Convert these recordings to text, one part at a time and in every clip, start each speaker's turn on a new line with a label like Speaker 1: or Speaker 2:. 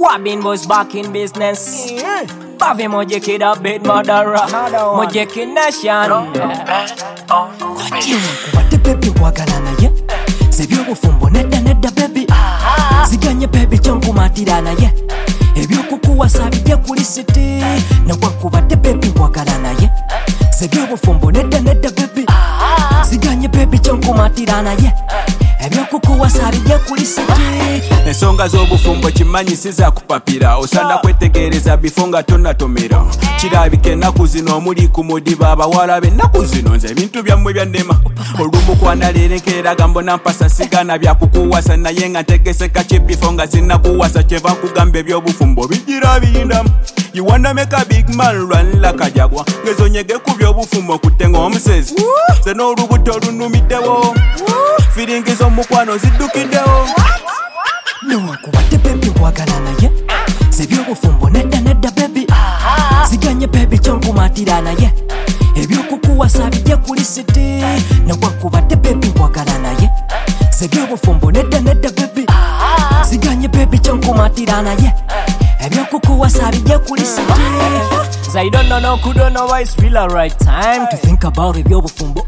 Speaker 1: Wabbing was back in business. Bavy mojeki da bit murderer. Mojeki nation.
Speaker 2: Kubate baby wagalana ye. Sebyo bufumbo nedda baby. Ziganye baby changu matirana ye. Ebyo kukuwasa bijja kuli city. Na wakubate baby wagalana ye. Sebyo bufumbo nedda baby. Ziganye baby changu matirana ye. Ebyo kukuwasa bijja kuli city.
Speaker 3: Ensonga z'obufumbo kimanyi siza kupapira osanda kwetegereza bifonga tonatomera kirabika ennaku zino omuli ku mudiba abawala b'ennaku zino nze ebintu byammwe byannema olumu kwanaleerekera gambona mpasa sigana byakukuwasa naye nga ntegeseka kibifonga zinakuwasa kyeva nkugamba ebyobufumbo bigira biyindamu. You wanna make a big man run like a jaguar. Ngezonyege ku byobufumbo kutenga omusezi ze n'olubuto lunumiddewo firingi z'omukwano ziddukiddewo.
Speaker 2: Newakubate baby wagalana ye. Sebyo bufumbo nedda baby. Ziganye baby changu matirana ye. Ebyo kukuwasa bijja kuli city. Newakubate baby wagalana ye. Sebyo bufumbo nedda baby. Ziganye baby changu matirana ye. Ebyo kukuwasa bijja kuli city.
Speaker 1: So I don't know, couldn't know why it's still a right time to think about ebyo bufumbo.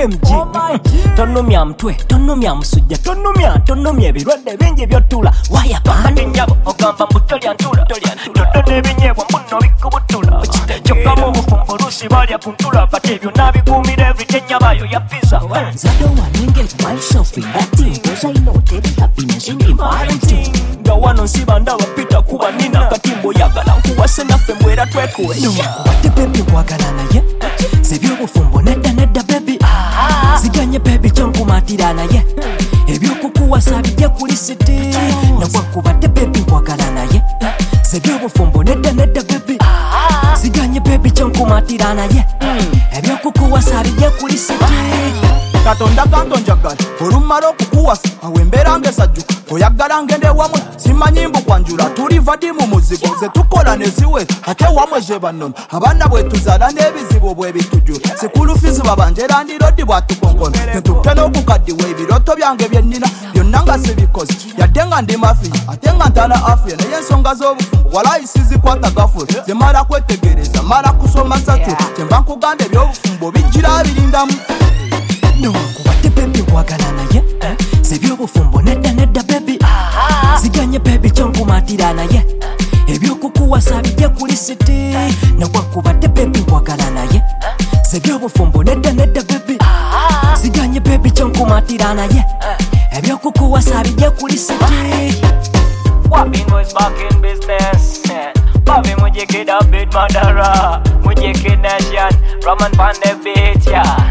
Speaker 1: OMG. Tonomya mtwe, tonomya musujja, tonomya ebirwadde bingi byotula. Waya pande nyabo ogamba mutolya ntula. Totone binyeebwa muno bikubutula. Kyokka mu bufumbo lusi balya ku ntula. But ebyo nabikuumira everyday nyabayo ya pizza.
Speaker 2: I don't wanna engage myself in that thing, cause I know that happiness in the parenting.
Speaker 1: Nga wano nsiba ndaba pita kuba nina katimbo yagala nkuwase naffe mwera twekuwe.
Speaker 2: Kubate baby wagalana ye. Sebyo bufumbo nedda baby. Ziganye baby changu matirana ye. Ebyo kukuwasa bijja kuli city. Newakubate baby wagalana ye. Sebyo bufumbo nedda baby. Ziganye baby changu matirana ye. Ebyo kukuwasa bijja kuli city.
Speaker 4: Katonda kantonjagala olumala okukuwasa awembera ngesajjuka oyagala ngende wamwe simanyi mbu kwanjula tuli vadi mu muzigo ze tukola ne ziwe ate wamwe ze bannono abaana bwe tuzaala n'ebizibu bwe bitujula sikulufizi babanjera ndirodi bwatukonkono tetukke n'okukaddiwa ebiroto byange byennina byonna nga sibikoze yadde nga ndi mafiya ate nga ntala afiya naye ensonga z'obufumbo walayi sizikwata gafula zemala kwetegereza mala kusoma satu kyemba nkuganda ebyobufumbo bijjira birindamu.
Speaker 2: Newakubate baby wagalana ye. Sebyo bufumbo nedda baby. Ziganye baby changu matirana ye. Ebyo kukuwasa bijja kuli city. Newakubate baby wagalana ye. Sebyo bufumbo nedda baby. Ziganye baby changu matirana ye. Ebyo kukuwasa bijja kuli city.
Speaker 1: Wabbing was back in business. Bavy mojeki da bit murderer. Mojeki nation. Roman Pande beat ya.